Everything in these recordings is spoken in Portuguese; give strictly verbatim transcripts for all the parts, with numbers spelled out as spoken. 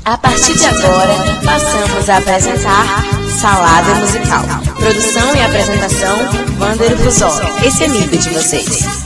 A partir de agora, passamos a apresentar Salada Musical. Produção e apresentação, Wander Vusoli, esse amigo de vocês.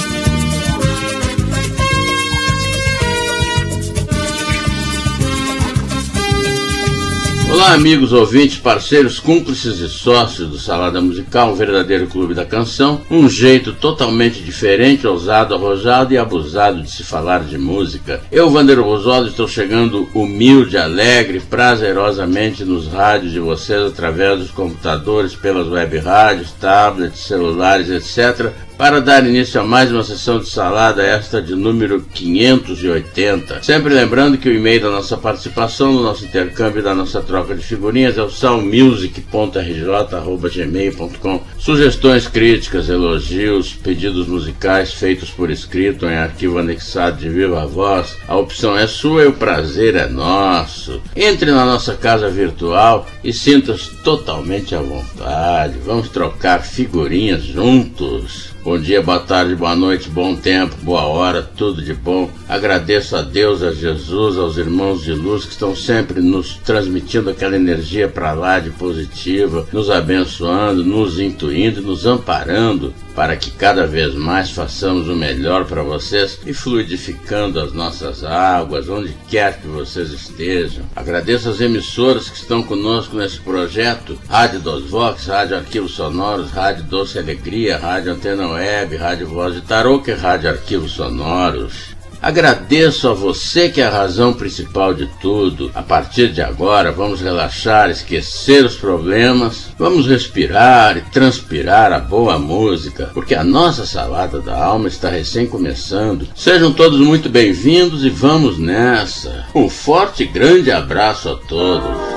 Olá, amigos, ouvintes, parceiros, cúmplices e sócios do Salada Musical, um verdadeiro clube da canção, um jeito totalmente diferente, ousado, arrojado e abusado de se falar de música. Eu, Wander Vusoli, estou chegando humilde, alegre, prazerosamente nos rádios de vocês através dos computadores, pelas web rádios, tablets, celulares, etcétera, para dar início a mais uma sessão de salada, esta de número quinhentos e oitenta. Sempre lembrando que o e-mail da nossa participação, do nosso intercâmbio e da nossa troca de figurinhas é o salmusic ponto r j arroba gmail ponto com. Sugestões, críticas, elogios, pedidos musicais feitos por escrito em arquivo anexado de viva voz. A opção é sua e o prazer é nosso. Entre na nossa casa virtual e sinta-se totalmente à vontade. Vamos trocar figurinhas juntos. Bom dia, boa tarde, boa noite, bom tempo, boa hora, tudo de bom. Agradeço a Deus, a Jesus, aos irmãos de luz que estão sempre nos transmitindo aquela energia para lá de positiva, nos abençoando, nos intuindo, nos amparando, para que cada vez mais façamos o melhor para vocês e fluidificando as nossas águas, onde quer que vocês estejam. Agradeço as emissoras que estão conosco nesse projeto: Rádio Dos Vox, Rádio Arquivos Sonoros, Rádio Doce Alegria, Rádio Antena Web, Rádio Voz de Tarouca e Rádio Arquivos Sonoros. Agradeço a você que é a razão principal de tudo. A partir de agora, vamos relaxar, esquecer os problemas, vamos respirar e transpirar a boa música, porque a nossa salada da alma está recém começando. Sejam todos muito bem-vindos e vamos nessa. Um forte e grande abraço a todos.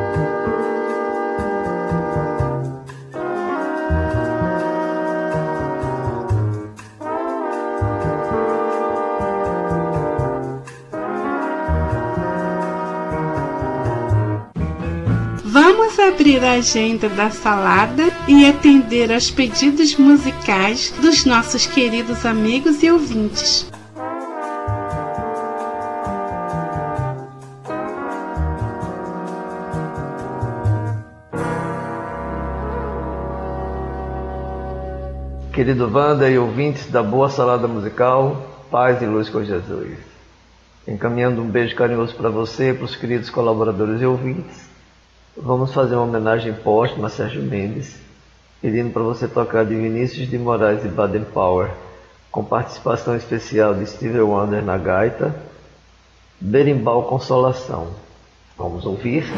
Vamos abrir a agenda da salada e atender aos pedidos musicais dos nossos queridos amigos e ouvintes. Querido Wander e ouvintes da Boa Salada Musical, paz e luz com Jesus. Encaminhando um beijo carinhoso para você e para os queridos colaboradores e ouvintes. Vamos fazer uma homenagem póstuma a Sérgio Mendes, pedindo para você tocar de Vinícius de Moraes e Baden Powell, com participação especial de Stevie Wonder na gaita, Berimbau Consolação. Vamos ouvir?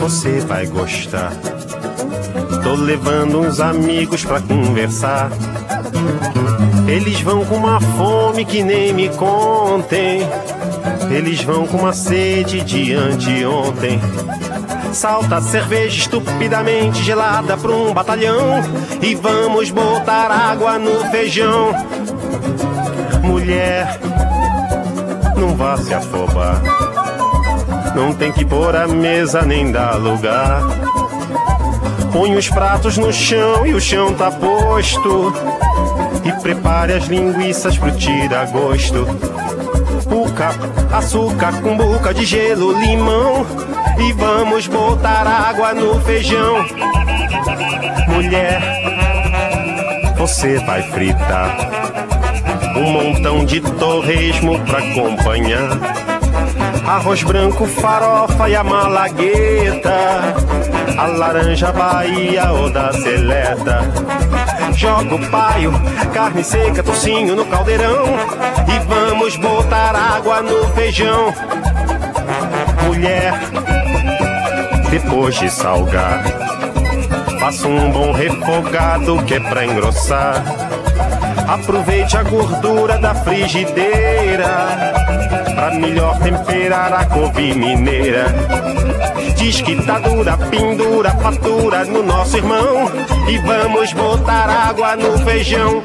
você vai gostar. Tô levando uns amigos pra conversar. Eles vão com uma fome que nem me contem. Eles vão com uma sede de anteontem. Salta cerveja estupidamente gelada pra um batalhão e vamos botar água no feijão. Mulher, não vá se afobar. Não tem que pôr a mesa nem dar lugar. Põe os pratos no chão e o chão tá posto. E prepare as linguiças pro tira-gosto. Puca, açúcar, cumbuca de gelo, limão. E vamos botar água no feijão. Mulher, você vai fritar um montão de torresmo pra acompanhar. Arroz branco, farofa e a malagueta, a laranja Bahia ou da seleta. Joga o paio, carne seca, tocinho no caldeirão. E vamos botar água no feijão. Mulher, depois de salgar, faça um bom refogado que é pra engrossar. Aproveite a gordura da frigideira pra melhor temperar a couve mineira. Diz que tá dura, pendura, fatura no nosso irmão. E vamos botar água no feijão.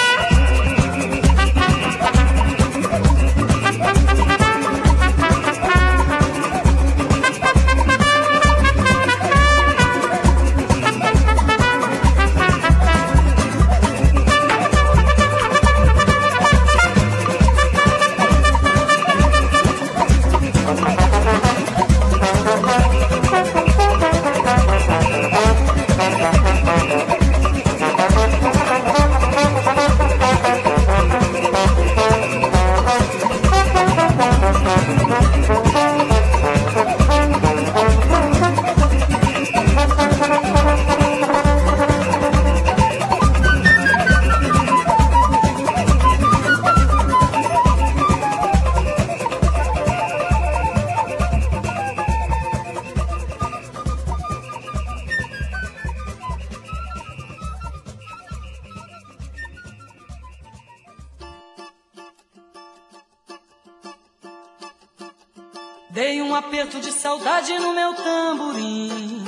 Dei um aperto de saudade no meu tamborim.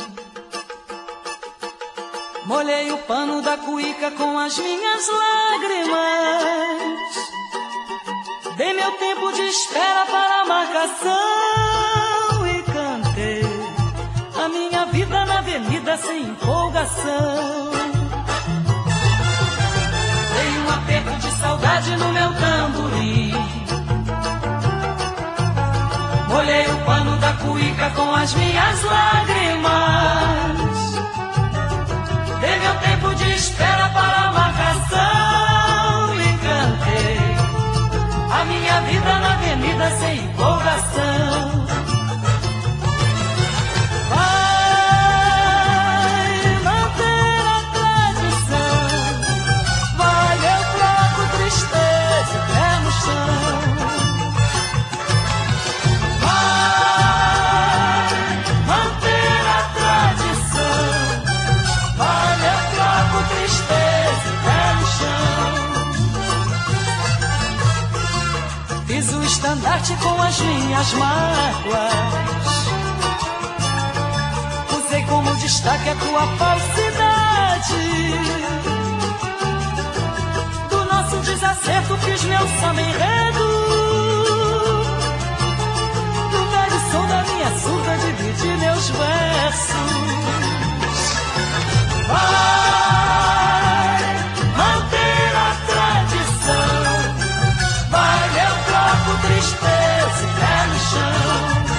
Molhei o pano da cuíca com as minhas lágrimas. Dei meu tempo de espera para a marcação e cantei a minha vida na avenida sem empolgação. Dei um aperto de saudade no meu tamborim. Molhei o pano da cuíca com as minhas lágrimas. Dei meu tempo de espera para a marcação e cantei a minha vida na avenida sem empolgação. Vai manter a tradição, vai, eu troco tristeza e pé no chão. Fiz o estandarte com as minhas mágoas. Usei como destaque a tua falsidade. Do nosso desacerto fiz meu samba enredo. Do velho som da minha surda dividi meus versos. Vai manter a tradição, vai, eu troco tristeza e pé no chão.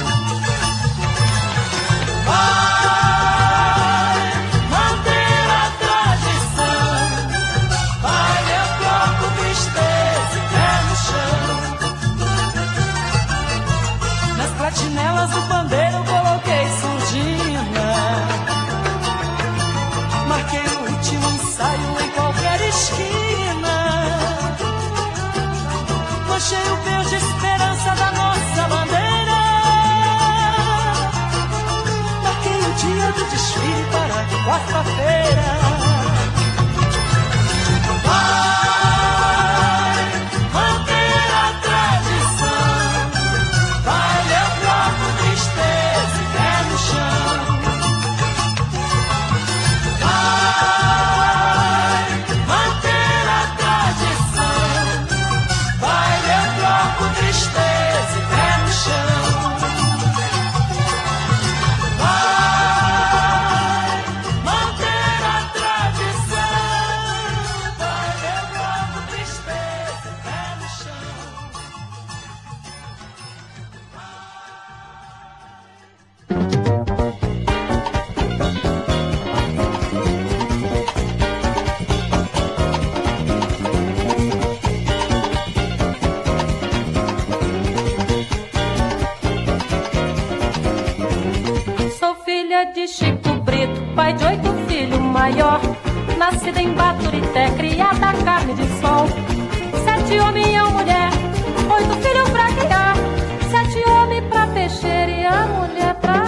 Vai manter a tradição, vai, eu troco tristeza e pé no chão. Nas platinelas do pandeiro coloquei surdina. Marquei o último ensaio em qualquer esquina. Manchei o verde esperança da nossa bandeira. Marquei de Chico Brito, pai de oito filhos maior, nascida em Baturité, criada a carne de sol. Sete homens e uma mulher, oito filhos pra criar. Sete homens pra peixeira e a mulher pra...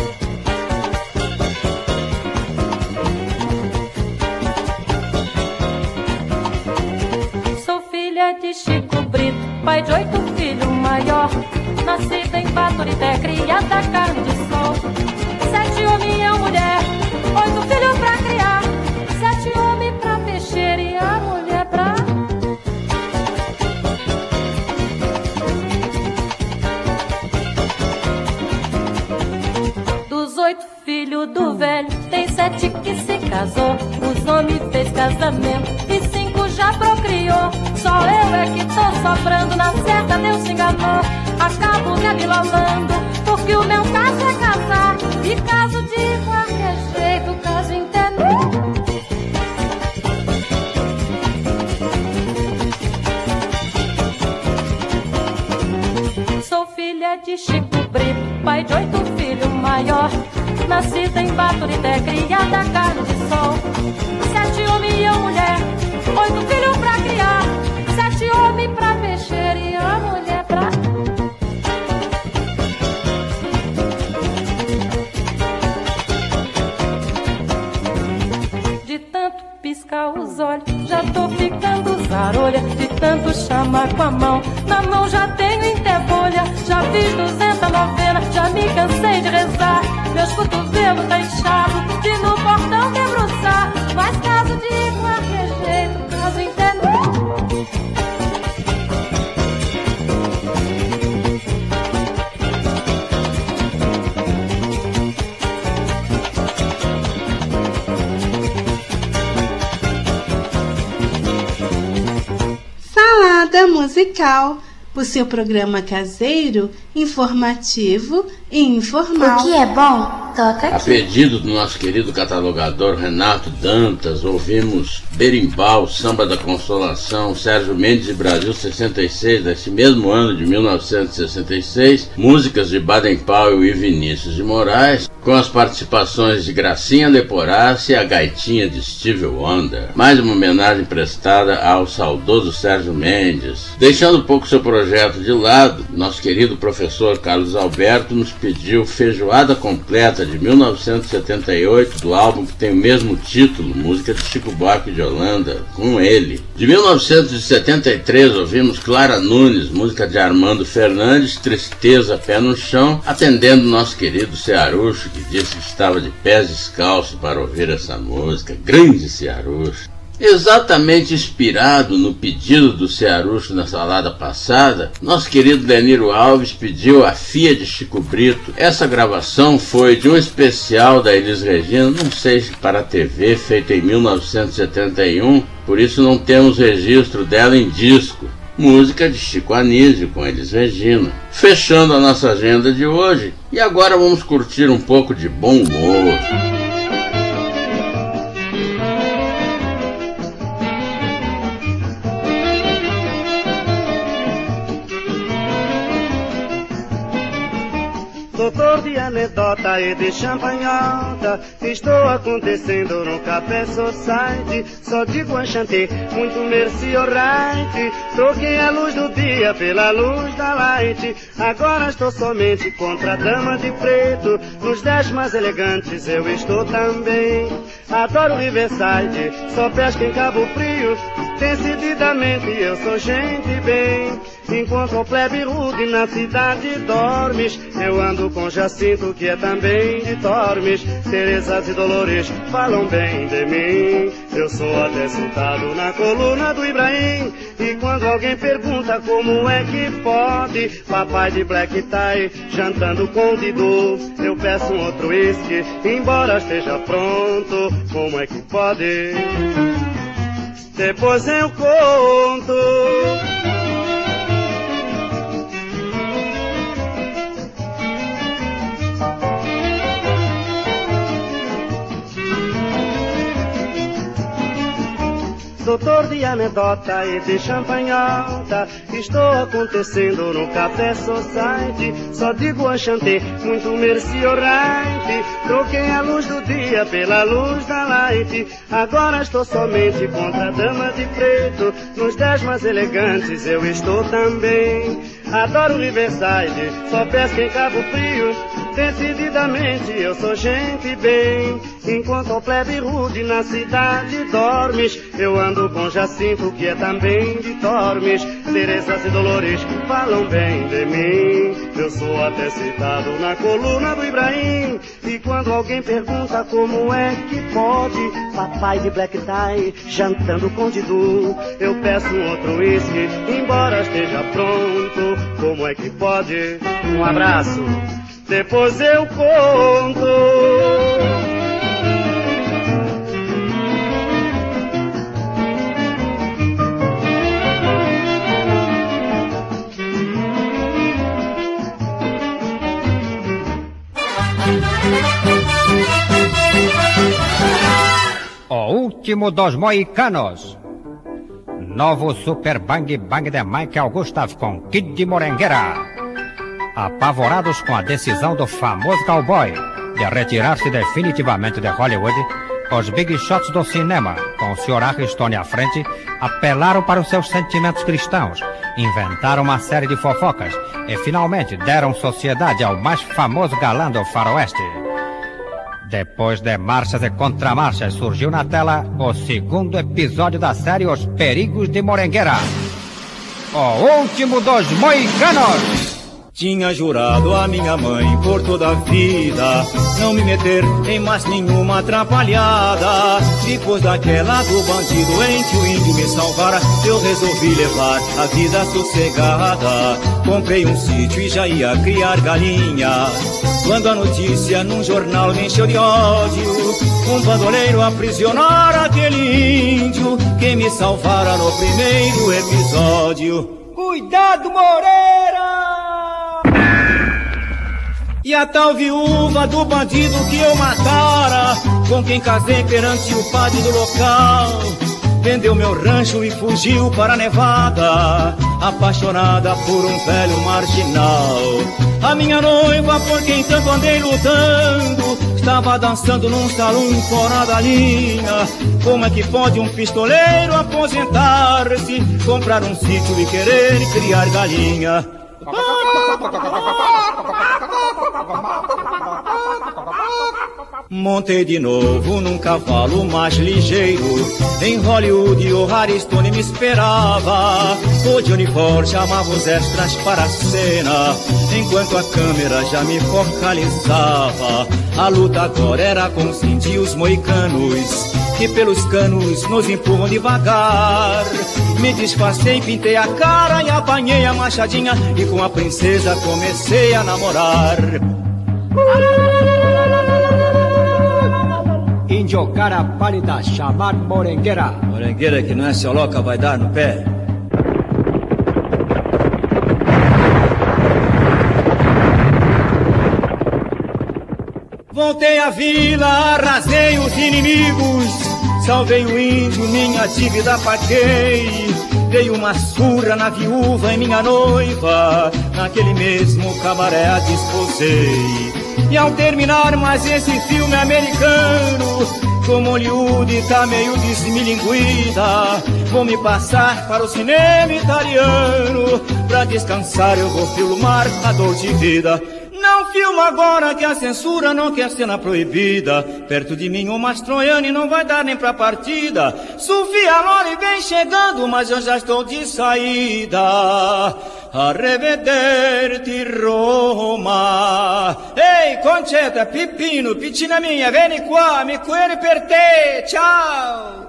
Sou filha de Chico Brito, pai de oito filhos maior, nascida em Baturité, criada a carne de sol. Sete homens e uma mulher, oito filhos pra criar. Sete homens pra peixeira e a mulher pra... Dos oito filhos do velho, tem sete que se casou. Os homens fez casamento e cinco já procriou. Só eu é que tô sofrendo, na certa Deus se enganou. Acabo rebilolando, porque o meu caso é casar. E caso de qualquer jeito, caso entender. Sou filha de Chico Brito, pai de oito filhos maior, nascida em Baturité, criada a carne de sol. Sete homens e uma mulher, oito filhos pra criar. Sete homens pra peixeira e a mulher pra... De tanto piscar os olhos, já tô ficando zarolha. De tanto chamar com a mão, na mão já tenho interfolha. Já fiz duzentas novenas, já me cansei de rezar. Meus cotovelos tá inchado, de no portão debruçar. Mas caso de qualquer jeito, caso entender. Salada Musical, o seu programa caseiro, informativo e informal. O que é bom, toca aqui. A pedido do nosso querido catalogador Renato Dantas, ouvimos Berimbau, Samba da Consolação, Sérgio Mendes e Brasil sessenta e seis, desse mesmo ano de mil novecentos e sessenta e seis, músicas de Baden Powell e Vinícius de Moraes, com as participações de Gracinha Leporassi e a gaitinha de Stevie Wonder. Mais uma homenagem prestada ao saudoso Sérgio Mendes. Deixando um pouco seu projeto de lado, nosso querido professor Carlos Alberto nos pediu Feijoada Completa de mil novecentos e setenta e oito, do álbum que tem o mesmo título, música de Chico Buarque de Holanda, com ele. De mil novecentos e setenta e três ouvimos Clara Nunes, música de Armando Fernandes, Tristeza, Pé no Chão, atendendo nosso querido Cearucho, que disse que estava de pés descalços para ouvir essa música. Grande Cearucho. Exatamente inspirado no pedido do Cearucho na salada passada, nosso querido Leniro Alves pediu a Fia de Chico Brito. Essa gravação foi de um especial da Elis Regina, não sei se para a T V, feito em mil novecentos e setenta e um, por isso não temos registro dela em disco. Música de Chico Anísio com Elis Regina. Fechando a nossa agenda de hoje, e agora vamos curtir um pouco de bom humor. Doutor de anedota e de champanhota, estou acontecendo no Café Society. Só digo enchanté, muito merci, alright. Troquei a luz do dia pela luz da light. Agora estou somente contra a dama de preto. Nos dez mais elegantes eu estou também. Adoro Riverside, só pesca em Cabo Frio. Decididamente eu sou gente bem. Enquanto o plebe rude na cidade dormes, eu ando com Jacinto, que é também de Tormes. Teresa e Dolores falam bem de mim. Eu sou até citado na coluna do Ibrahim. E quando alguém pergunta como é que pode, papai de black tie jantando com Didu, eu peço um outro uísque, embora esteja pronto. Como é que pode? Depois eu conto. doutor de anedota e de champanhota. Estou acontecendo no Café Society. Só digo enchanté, muito merci alright. Troquei a luz do dia pela luz da light. Agora estou somente contra a dama de preto. Nos dez mais elegantes eu estou também. Adoro Riverside, só pesco em Cabo Frio. Decididamente eu sou gente bem. Enquanto o plebe rude na cidade dormes, eu ando com Jacinto, que é também de Tormes. Teresa e Dolores falam bem de mim. Eu sou até citado na coluna do Ibrahim. E quando alguém pergunta como é que pode, papai de black tie jantando com Didu, eu peço um outro whisky, embora esteja pronto. Como é que pode? Um abraço, depois eu conto. O último dos moicanos. Novo Super Bang Bang de Michael Gustav com Kid de Morengueira. Apavorados com a decisão do famoso cowboy de retirar-se definitivamente de Hollywood, os big shots do cinema, com o senhor Aristone à frente, apelaram para os seus sentimentos cristãos, inventaram uma série de fofocas e finalmente deram sociedade ao mais famoso galã do faroeste. Depois de marchas e contramarchas, surgiu na tela o segundo episódio da série Os Perigos de Morengueira. O último dos moicanos. Tinha jurado a minha mãe por toda a vida não me meter em mais nenhuma atrapalhada. Depois daquela do bandido em que o índio me salvara, eu resolvi levar a vida sossegada. Comprei um sítio e já ia criar galinha, quando a notícia num jornal me encheu de ódio. Um bandoleiro aprisionar aquele índio que me salvara no primeiro episódio. Cuidado, Moreira! E a tal viúva do bandido que eu matara, com quem casei perante o padre do local, vendeu meu rancho e fugiu para a Nevada, apaixonada por um velho marginal. A minha noiva, por quem tanto andei lutando, estava dançando num salão fora da linha. Como é que pode um pistoleiro aposentar-se, comprar um sítio e querer criar galinha? Montei de novo num cavalo mais ligeiro. Em Hollywood o Harrison me esperava. O Johnny Ford chamava os extras para a cena, enquanto a câmera já me focalizava. A luta agora era com os índios moicanos, que pelos canos nos empurram devagar. Me disfarcei, pintei a cara e apanhei a machadinha, e com a princesa comecei a namorar. Índio cara pálida, chamar Morengueira. Morengueira que não é seu loca, vai dar no pé. Voltei à vila, arrasei os inimigos, salvei o índio, minha dívida paguei. Dei uma surra na viúva e minha noiva, naquele mesmo cabaré a desposei. E ao terminar mais esse filme americano, como Hollywood tá meio desmilinguida, vou me passar para o cinema italiano. Pra descansar eu vou filmar a dor de vida. Não filma agora que a censura não quer cena proibida. Perto de mim o Mastroianni não vai dar nem pra partida. Sofia Lore vem chegando, mas eu já estou de saída. Arrivederci Roma. Ei, Concetta, Pipino, piccina minha, vieni qua, mi cuore per te, ciao.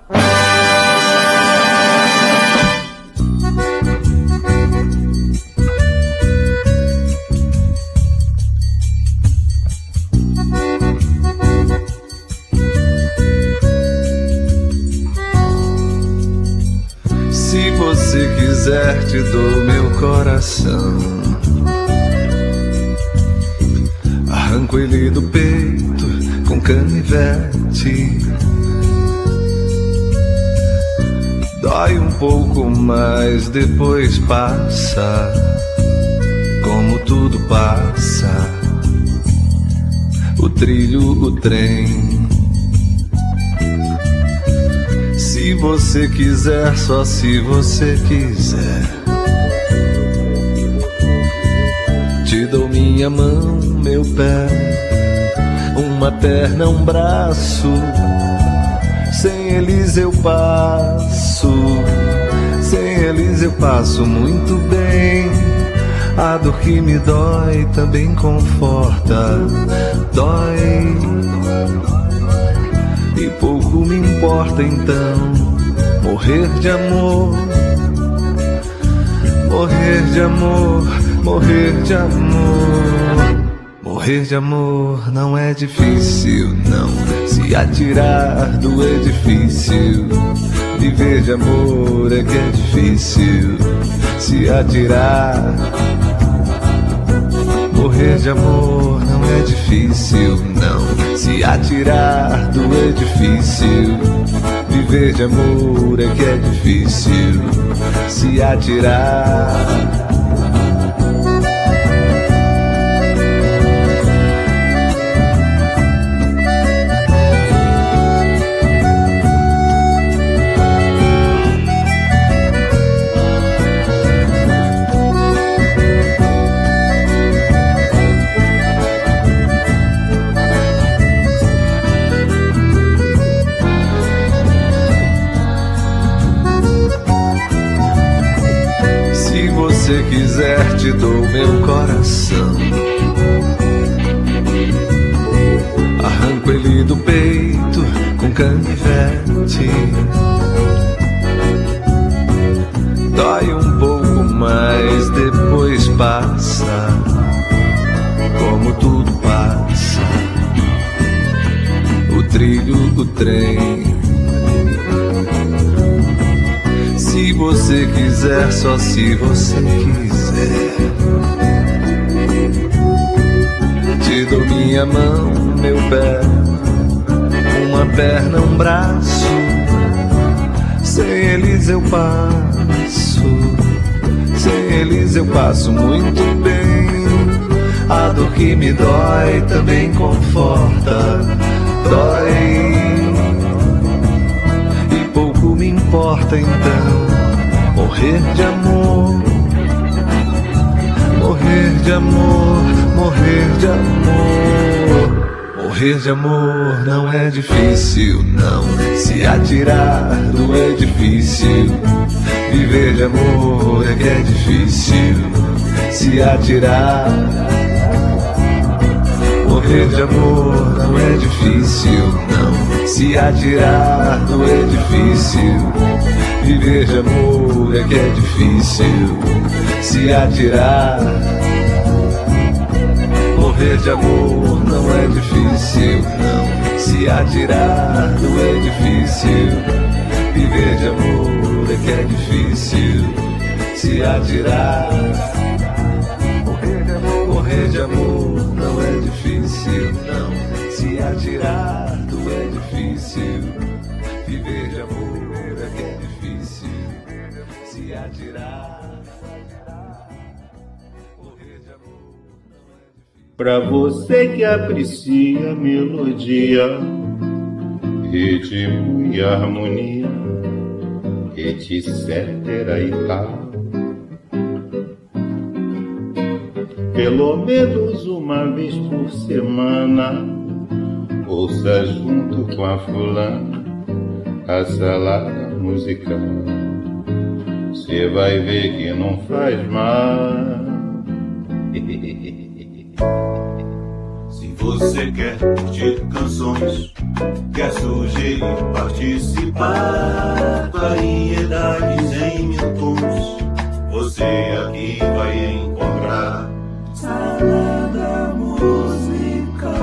Se você quiser, te dou meu coração. Arranco ele do peito com canivete. Dói um pouco, mas depois passa, como tudo passa. O trilho, o trem. Se você quiser, só se você quiser, te dou minha mão, meu pé, uma perna, um braço. Sem eles eu passo, sem eles eu passo muito bem. A dor que me dói também conforta, dói, e pouco me importa então morrer de amor, morrer de amor, morrer de amor. Morrer de amor não é difícil, não, se atirar do edifício. Viver de amor é que é difícil, se atirar. Morrer de amor não é difícil, não, se atirar do edifício. Viver de amor é que é difícil, se atirar. Se quiser, te dou meu coração, arranco ele do peito com canivete. Dói um pouco, mas depois passa, como tudo passa. O trilho, o trem. Se você quiser, só se você quiser, te dou minha mão, meu pé, uma perna, um braço. Sem eles eu passo, sem eles eu passo muito bem. A dor que me dói também conforta, dói, e pouco me importa então morrer de amor, morrer de amor, morrer de amor. Morrer de amor não é difícil, não, se atirar do edifício. Viver de amor é que é difícil, se atirar. Morrer de amor não é difícil, não, se atirar do edifício. Viver de amor é que é difícil, se atirar. Morrer de amor não é difícil, não, se atirar do edifício. Viver de amor é que é difícil, se atirar. Morrer de amor, morrer de amor não é difícil, não, se atirar do edifício. Viver de amor é que é difícil, se atirar. Morrer de amor não é difícil. Pra você que aprecia melodia, ritmo e harmonia, etcétera e tal, pelo menos uma vez por semana, ouça junto com a fulana a salada musical. Cê vai ver que não faz mal. Se você quer curtir canções, quer sugerir, participar, variedades em mil tons, você aqui vai encontrar Salada Musical.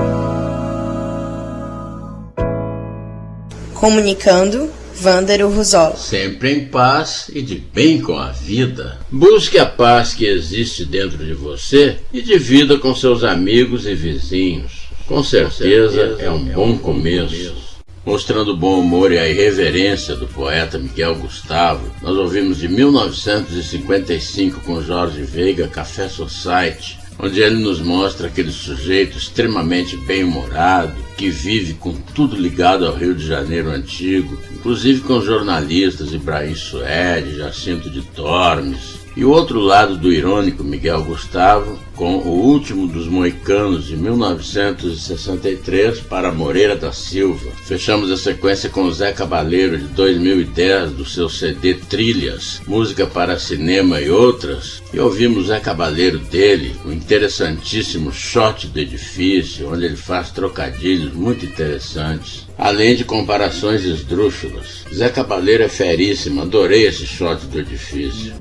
Comunicando, Vândaro Ruzola. Sempre em paz e de bem com a vida. Busque a paz que existe dentro de você e divida com seus amigos e vizinhos. Com certeza é um bom começo. Mostrando o bom humor e a irreverência do poeta Miguel Gustavo, nós ouvimos de mil novecentos e cinquenta e cinco com Jorge Veiga, Café Society, onde ele nos mostra aquele sujeito extremamente bem-humorado, que vive com tudo ligado ao Rio de Janeiro antigo, inclusive com jornalistas Ibrahim Suede, Jacinto de Tormes, e o outro lado do irônico Miguel Gustavo, com O Último dos Moicanos, de mil novecentos e sessenta e três, para Moreira da Silva. Fechamos a sequência com Zé Cabaleiro, de dois mil e dez, do seu C D Trilhas, Música para Cinema e Outras, e ouvimos Zé Cabaleiro dele, o interessantíssimo Shot do Edifício, onde ele faz trocadilhos muito interessantes, além de comparações esdrúxulas. Zé Cabaleiro é feríssimo, adorei esse Shot do Edifício.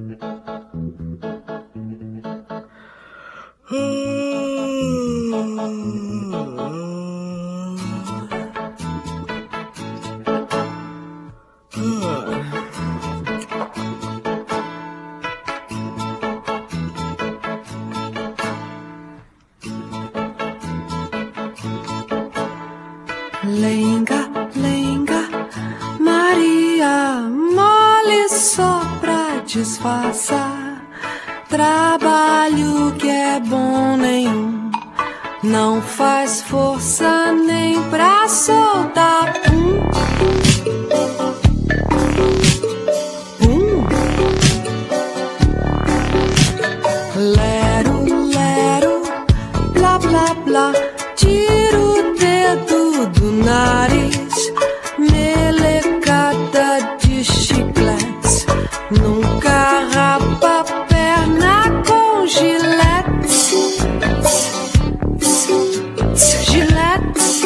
Lenga, lenga, Maria, mole só pra disfarçar. Trabalho que é bom nenhum, não faz força nem pra soltar. Hum. Hum. Lero, lero, blá, blá, blá. Tiro o dedo do nariz, melecada de chicletes, nunca rapa perna com giletes. Giletes.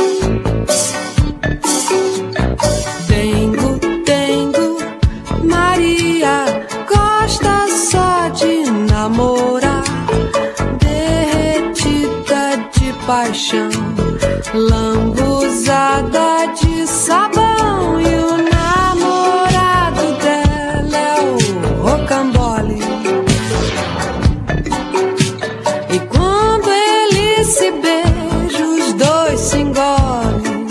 Dengo, dengo, Maria gosta só de namorar, derretida de paixão, lambuzada de sabão, e o namorado dela é o rocambole. E quando ele se beija, os dois se engolem,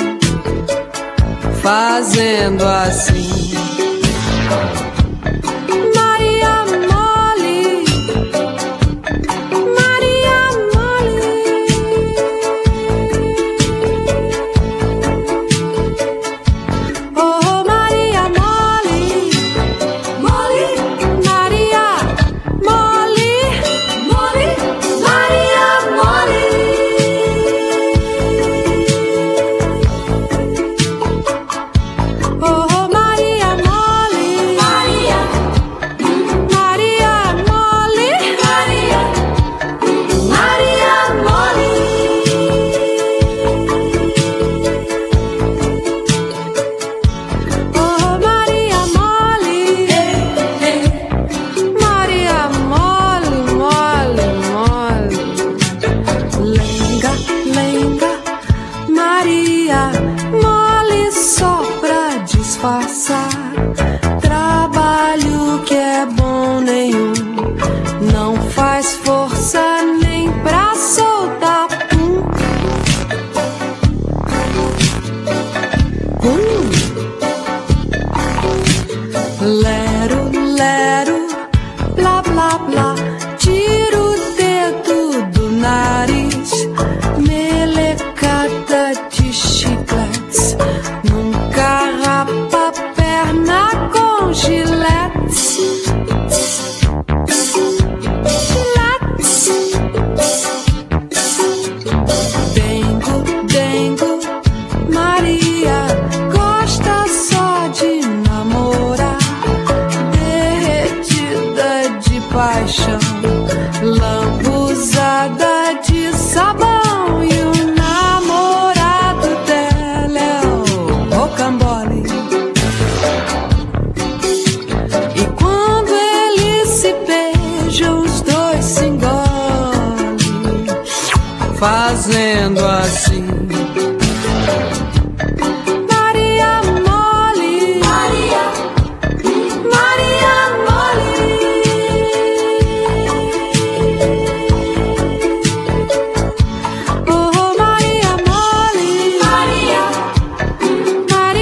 fazendo assim. Maria mole, Maria mole. Oh, Maria mole, mole, Maria mole, mole, Maria mole. Oh, Maria mole, Maria, Maria mole, Maria, Maria mole. Oh, Maria mole, Maria mole, mole, mole. Lenga, lenga, Maria mole só pra disfarçar. Trabalho que é bom nenhum, não faz força nem pra soltar. Hum. Hum. Lero, lero, blá, blá, blá. Tiro o dedo do nariz, melecada de chicletes, nunca rapa perna com giletes. Giletes. Dengo, dengo, Maria gosta só de namorar, derretida de paixão, lambuzada de sabão, e o namorado dela é o rocambole. E quando eles se beijam, os dois se engolem, fazendo assim. Maria mole, Maria, Maria mole. Oh, Maria mole, Maria, Maria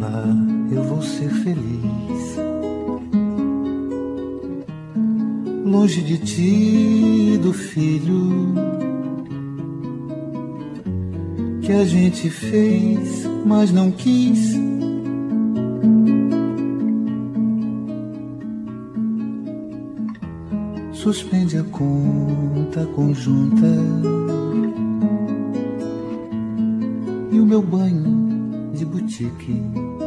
lá eu vou ser feliz. Longe de ti, do filho que a gente fez, mas não quis. Suspende a conta conjunta e o meu banho de boutique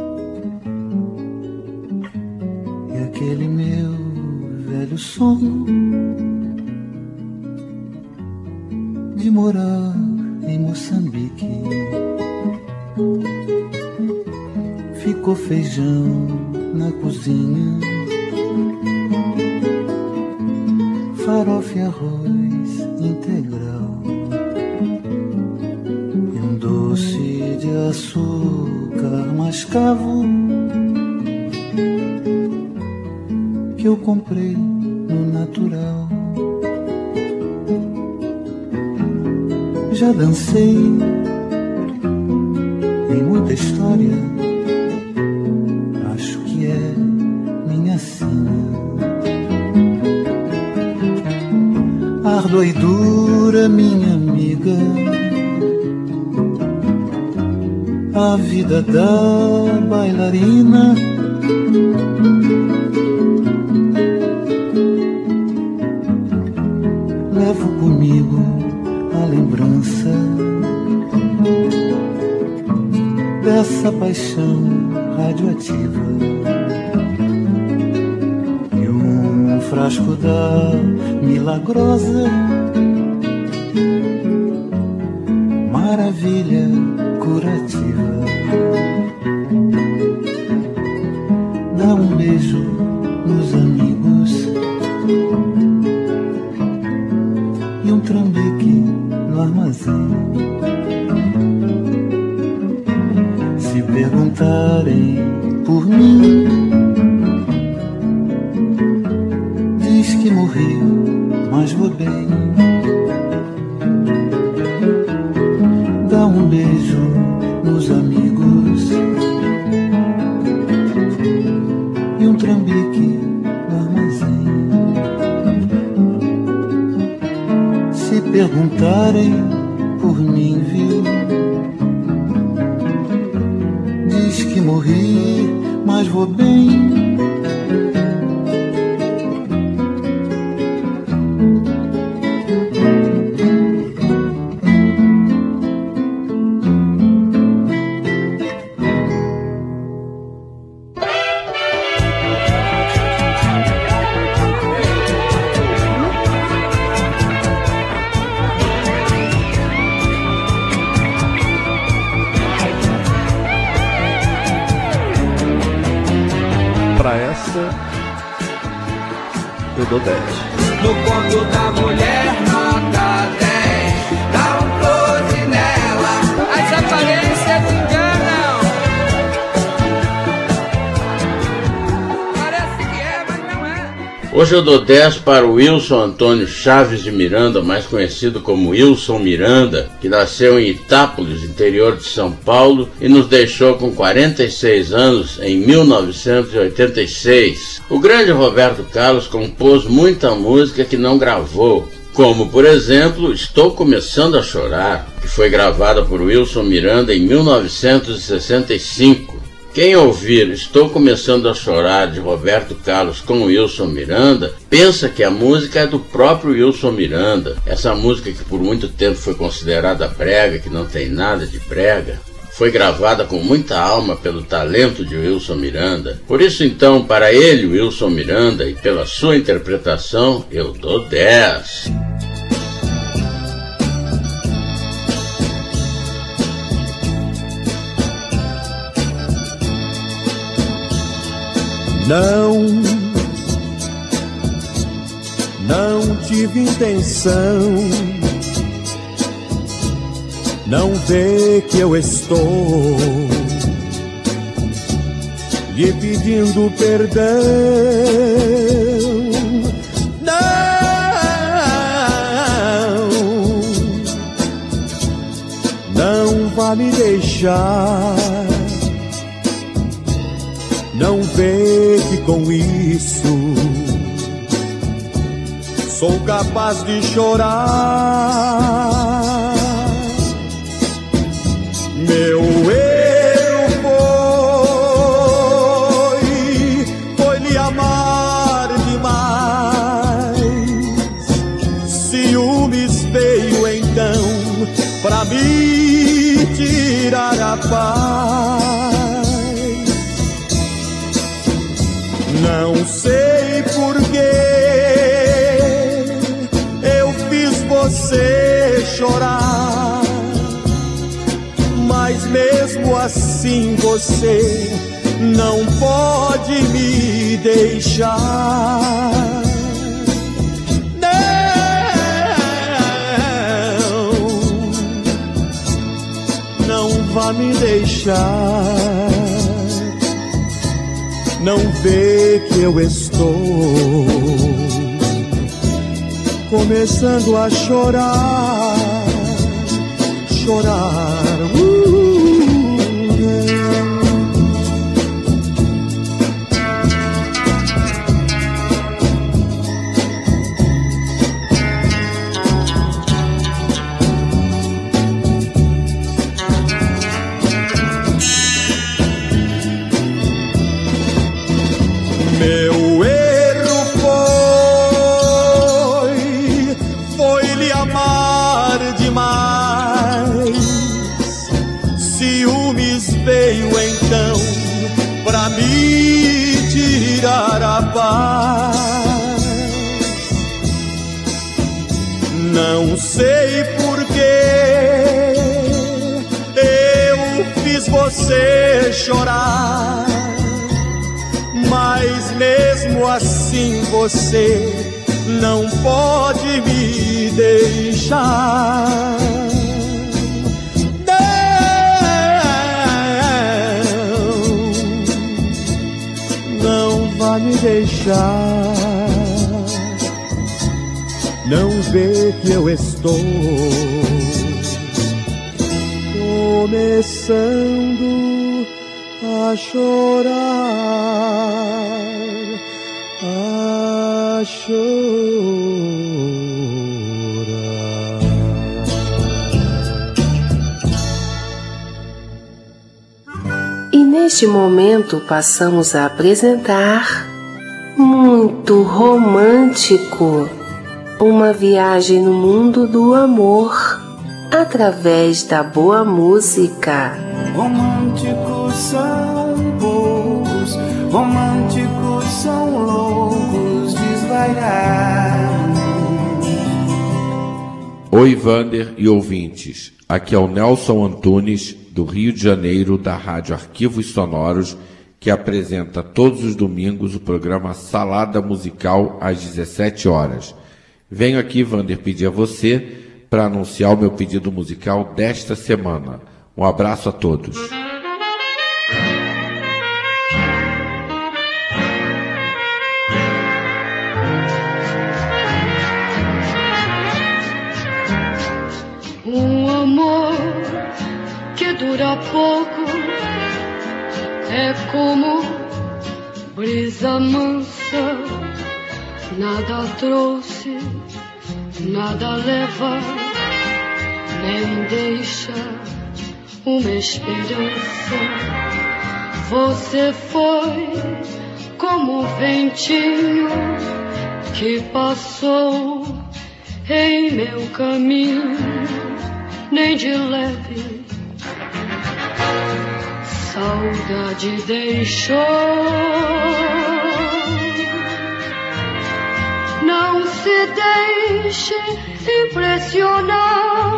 e aquele meu velho sonho de morar em Moçambique. Ficou feijão na cozinha, farofa e arroz integral e um doce de açúcar mascavo que eu comprei no natural. Já dancei em muita história, acho que é minha sina. Árdua e dura, minha amiga, a vida da bailarina. Levo comigo a lembrança dessa paixão radioativa e um frasco da milagrosa maravilha curativa. Dá um beijo nos amigos e um trambique no armazém. Se perguntarem por mim, diz que morri, mas vou bem. Dá um beijo nos amigos e um trambique no armazém. Se perguntarem por mim, viu, diz que morri, mas vou bem. Eu dou dez. No corpo da mulher, nota dez. Dá um close nela, as aparências te enganam. Parece que é, mas não é. Hoje eu dou dez para o Wilson Antônio Chaves de Miranda, mais conhecido como Wilson Miranda, que nasceu em Itápolis, interior de São Paulo, e nos deixou com quarenta e seis anos em mil novecentos e oitenta e seis. O grande Roberto Carlos compôs muita música que não gravou, como, por exemplo, Estou Começando a Chorar, que foi gravada por Wilson Miranda em mil novecentos e sessenta e cinco. Quem ouvir Estou Começando a Chorar, de Roberto Carlos com Wilson Miranda, pensa que a música é do próprio Wilson Miranda. Essa música que por muito tempo foi considerada brega, que não tem nada de brega, foi gravada com muita alma pelo talento de Wilson Miranda. Por isso, então, para ele, Wilson Miranda, e pela sua interpretação, eu dou dez. Não, não tive intenção. Não vê que eu estou lhe pedindo perdão. Não, não vale deixar que com isso sou capaz de chorar. Meu erro foi, foi lhe amar demais. Ciúmes veio então pra me tirar a paz. Não sei porquê eu fiz você chorar, mas mesmo assim você não pode me deixar. Não, não vá me deixar. Não vê que eu estou começando a chorar, chorar. Uh, Meu erro foi, foi lhe amar demais. Ciúmes veio então pra me tirar a paz. Não sei porquê eu fiz você chorar, mas mesmo assim você não pode me deixar. Não, não vá me deixar. Não vê que eu estou começando a chorar, a chorar. E neste momento passamos a apresentar Muito Romântico, uma viagem no mundo do amor através da boa música. Românticos são poucos, românticos são loucos, desvairados. Oi, Vander e ouvintes. Aqui é o Nelson Antunes, do Rio de Janeiro, da Rádio Arquivos Sonoros, que apresenta todos os domingos o programa Salada Musical às dezessete horas. Venho aqui, Vander, pedir a você para anunciar o meu pedido musical desta semana. Um abraço a todos. Um amor que dura pouco é como brisa mansa, nada trouxe, nada leva, nem deixa uma esperança. Você foi como um ventinho que passou em meu caminho, nem de leve saudade deixou. Não se deixe impressionar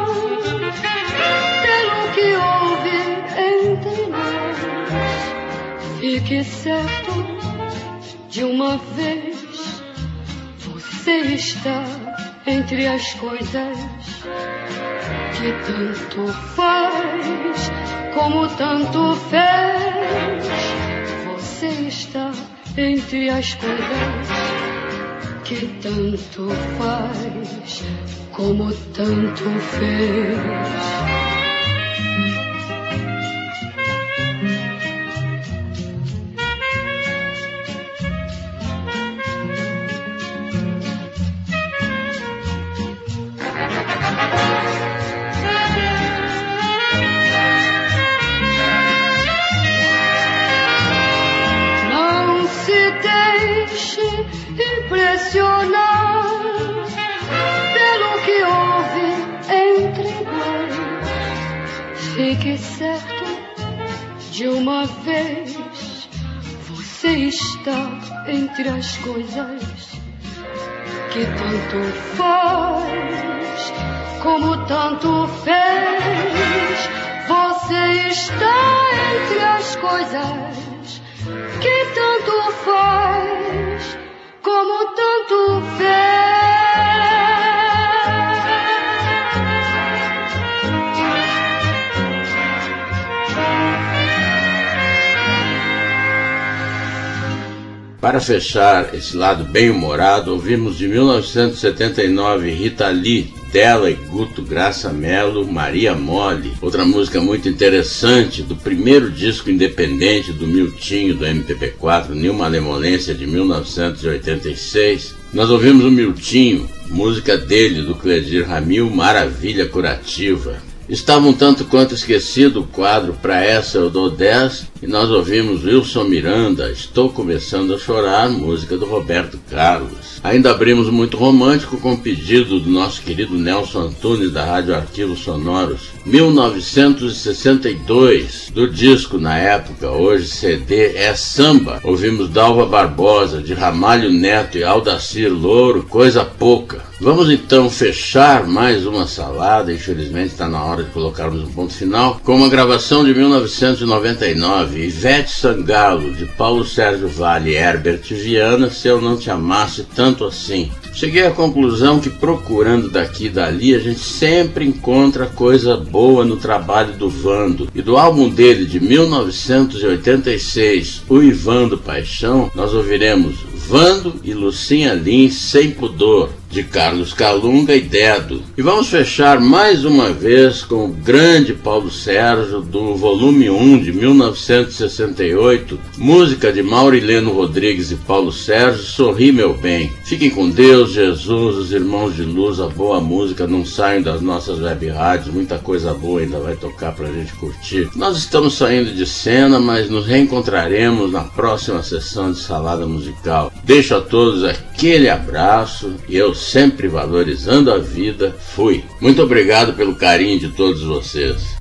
pelo que houve entre nós. Fique certo de uma vez, você está entre as coisas que tanto faz como tanto fez. Você está entre as coisas que tanto faz como tanto fez. Fique certo, de uma vez, você está entre as coisas que tanto faz, como tanto fez. Você está entre as coisas que tanto faz, como tanto fez. Para fechar esse lado bem-humorado, ouvimos de mil novecentos e setenta e nove Rita Lee, dela e Guto Graça Mello, Maria Mole, outra música muito interessante do primeiro disco independente do Miltinho do M P B quatro, Nil Malemolência, de mil novecentos e oitenta e seis. Nós ouvimos o Miltinho, música dele, do Cledir Ramil, Maravilha Curativa. Estava um tanto quanto esquecido o quadro Pra Essa Eu Dou dez, e nós ouvimos Wilson Miranda, Estou Começando a Chorar, música do Roberto Carlos. Ainda abrimos muito romântico com o pedido do nosso querido Nelson Antunes, da Rádio Arquivos Sonoros, mil novecentos e sessenta e dois, do disco na época, hoje C D, É Samba. Ouvimos Dalva Barbosa, de Ramalho Neto e Aldacir Louro, Coisa Pouca. Vamos então fechar mais uma salada, infelizmente está na hora de colocarmos um ponto final, com uma gravação de mil novecentos e noventa e nove, Ivete Sangalo, de Paulo Sérgio Vale e Herbert Viana, Se Eu Não Te Amasse Tanto Assim. Cheguei à conclusão que, procurando daqui e dali, a gente sempre encontra coisa boa no trabalho do Vando. E do álbum dele de mil novecentos e oitenta e seis, O Ivando Paixão, nós ouviremos Vando e Lucinha Lins, Sem Pudor, de Carlos Calunga e Dedo. E vamos fechar mais uma vez com o grande Paulo Sérgio, do volume um de mil novecentos e sessenta e oito, música de Maurileno Rodrigues e Paulo Sérgio, Sorri Meu Bem. Fiquem com Deus, Jesus, os irmãos de luz, a boa música, não saiam das nossas web rádios, muita coisa boa ainda vai tocar pra gente curtir. Nós estamos saindo de cena, mas nos reencontraremos na próxima sessão de Salada Musical. Deixo a todos aquele abraço e eu, sempre valorizando a vida, fui. Muito obrigado pelo carinho de todos vocês.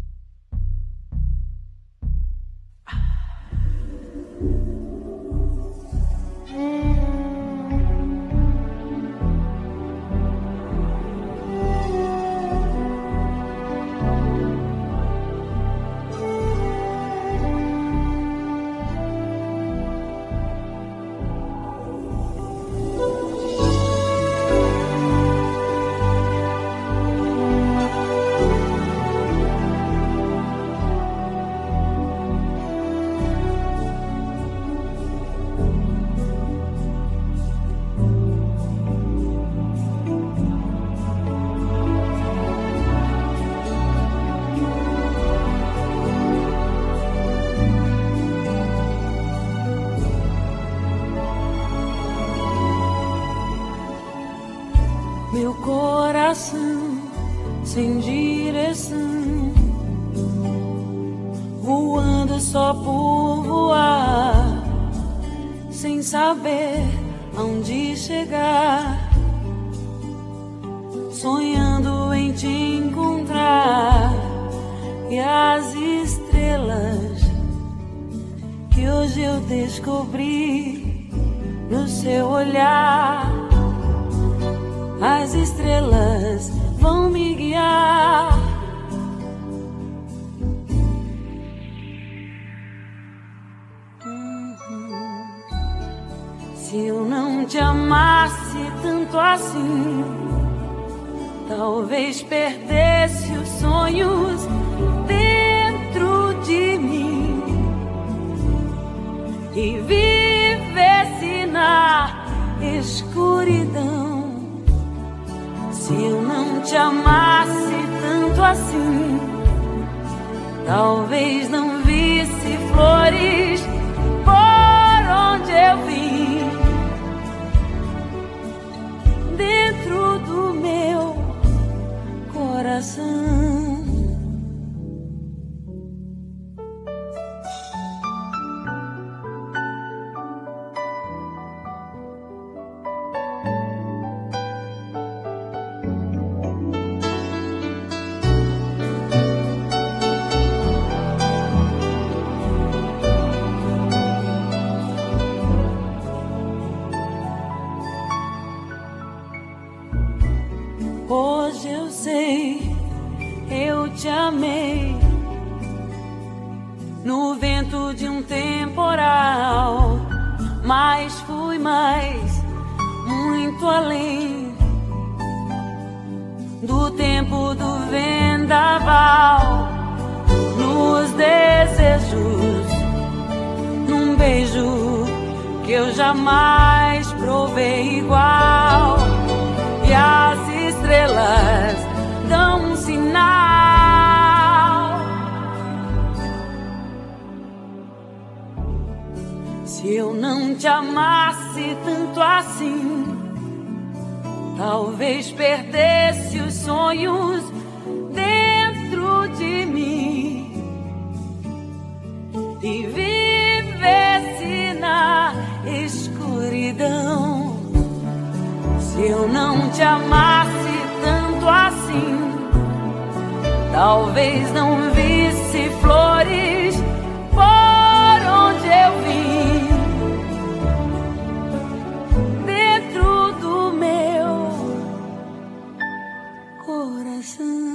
Meu coração sem direção, voando só por voar, sem saber aonde chegar, sonhando em te encontrar. E as estrelas que hoje eu descobri no seu olhar, as estrelas vão me guiar. Uhum. Se eu não te amasse tanto assim, talvez perdesse os sonhos dentro de mim e vivesse na escuridão. Se eu não te amasse tanto assim, talvez não visse flores por onde eu vim, dentro do meu coração. vento de um temporal, mas fui mais, muito além do tempo do vendaval, nos desejos, num beijo que eu jamais provei igual, e as estrelas dão um sinal. Se eu não te amasse tanto assim, talvez perdesse os sonhos dentro de mim e vivesse na escuridão. Se eu não te amasse tanto assim, talvez não visse flores por onde eu vim, dentro do meu coração.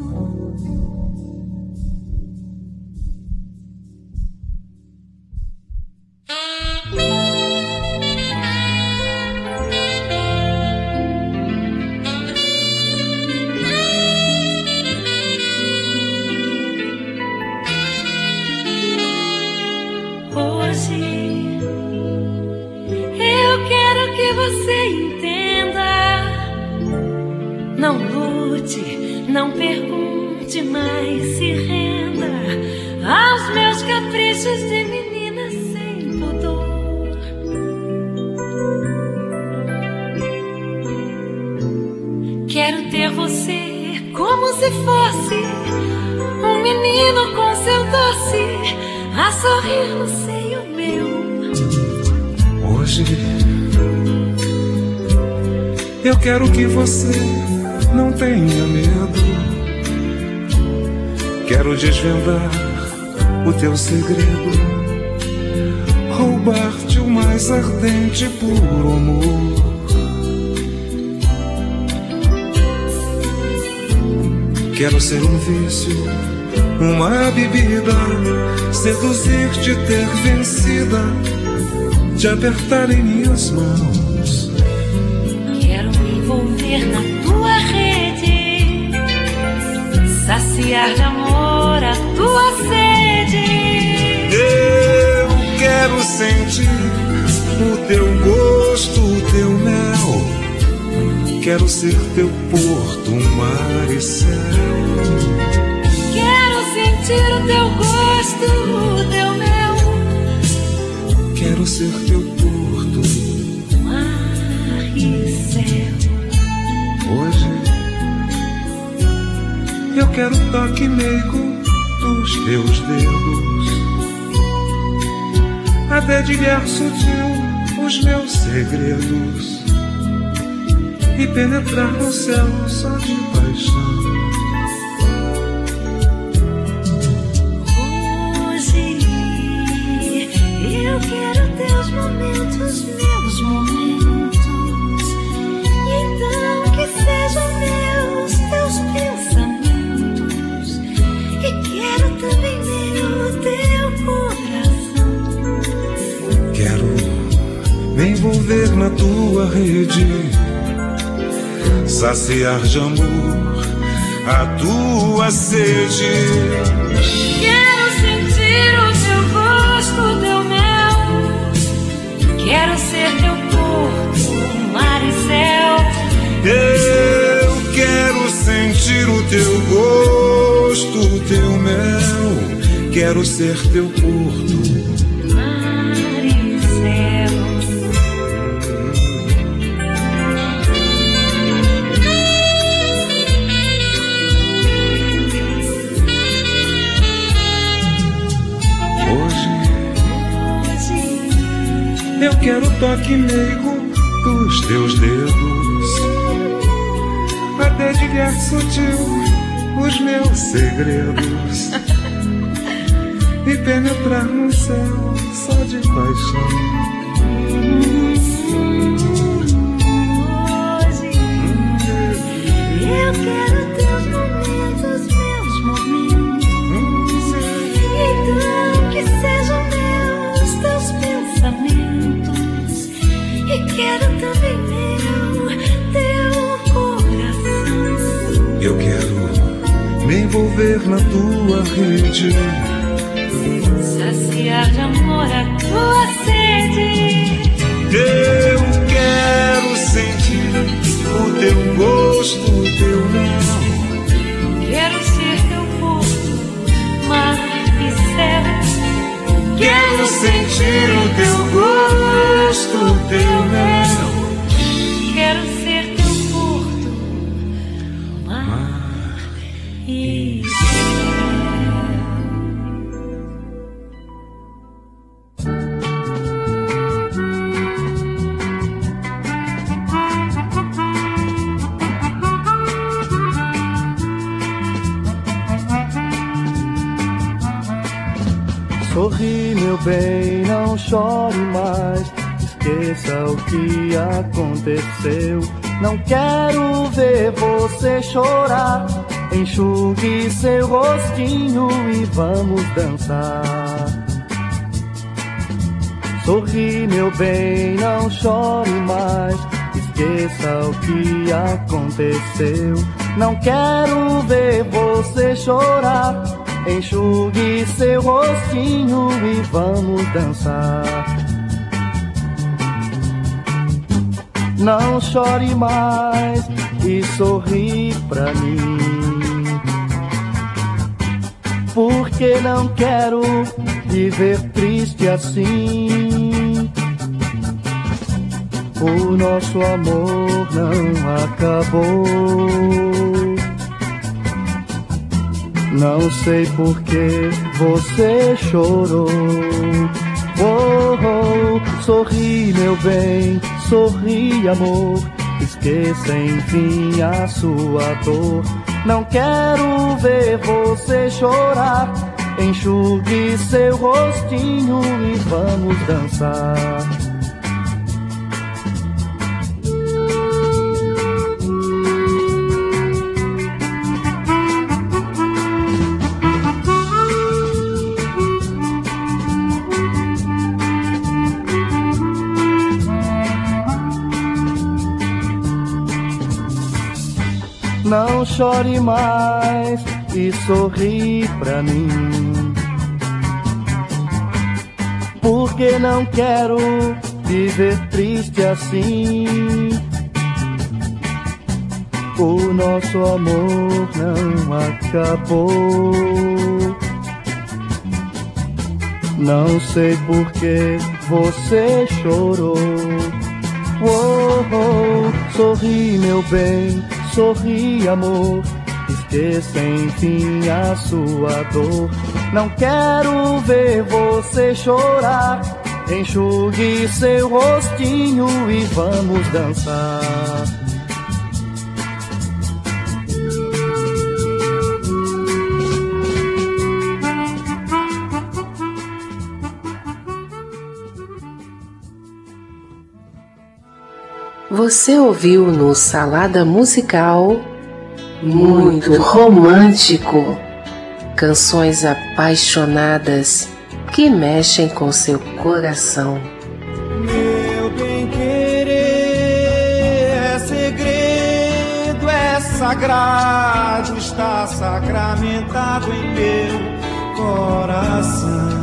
Não lute, não pergunte, mas se renda aos meus caprichos de menina sem pudor. Quero ter você como se fosse um menino com seu doce a sorrir no seio meu. Hoje eu quero que você não tenha medo. Quero desvendar o teu segredo, roubar-te o mais ardente puro amor. Quero ser um vício, uma bebida, seduzir-te, ter vencida, te apertar em minhas mãos. Quero me envolver na tua rede, saciar de amor a tua sede. Eu quero sentir o teu gosto, o teu mel. Quero ser teu porto, mar e céu. Quero sentir o teu gosto, o teu mel. Quero ser teu porto, mar e céu. Hoje eu quero o toque meigo dos teus dedos, a dedilhar sutil os meus segredos e penetrar no céu só de paixão. Hoje eu quero teus momentos, meus momentos, então que sejam meus teus pensamentos, e quero também ver o teu coração. Quero me envolver na tua rede, saciar de amor a tua sede. Quero sentir o teu gosto, o teu mel. Quero ser teu porto, mar e céu. Eu quero sentir o teu gosto, o teu mel. Quero ser teu porto, mar e céu. Eu quero o toque meigo dos teus dedos, a dedilhar sutil os meus segredos e penetrar no céu só de paixão. Hoje eu quero teus momentos, meus momentos, então que sejam envolver na tua rede, saciar de amor a tua sede. Eu quero sentir o teu gosto, o teu mel. Quero ser teu porto, mar e céu. Quero sentir o teu gosto, o teu mel. Quero ser teu porto, mar e céu. Sorri, meu bem, não chore mais. Esqueça o que aconteceu. Não quero ver você chorar. Enxugue seu rostinho e vamos dançar. Sorri, meu bem, não chore mais. Esqueça o que aconteceu. Não quero ver você chorar. Enxugue seu rostinho e vamos dançar. Não chore mais e sorri pra mim, porque não quero viver triste assim. O nosso amor não acabou. Não sei por que você chorou. Oh, oh, sorri, meu bem, sorri, amor. Esqueça, enfim, a sua dor. Não quero ver você chorar. Enxugue seu rostinho e vamos dançar. Não chore mais e sorri pra mim, porque não quero viver triste assim. O nosso amor não acabou. Não sei por que você chorou. Oh, oh, sorri, meu bem, sorri, amor. Esqueça, enfim, a sua dor. Não quero ver você chorar. Enxugue seu rostinho e vamos dançar. Você ouviu no Salada Musical Muito Romântico, canções apaixonadas que mexem com seu coração. Meu bem-querer é segredo, é sagrado, está sacramentado em meu coração.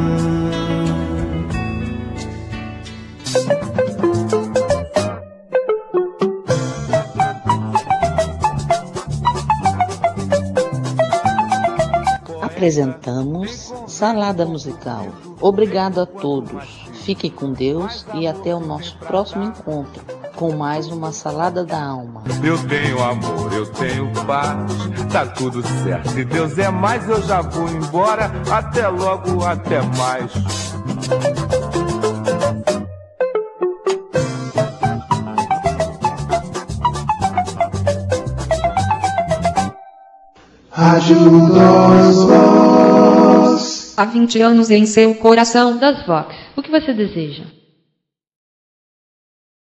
Apresentamos Salada Musical. Obrigado a todos. Fiquem com Deus e até o nosso próximo encontro com mais uma Salada da Alma. Eu tenho amor, eu tenho paz, tá tudo certo. Se Deus é mais, eu já vou embora. Até logo, até mais. Rádio das Vox. Há vinte anos em seu coração das Vox. O que você deseja?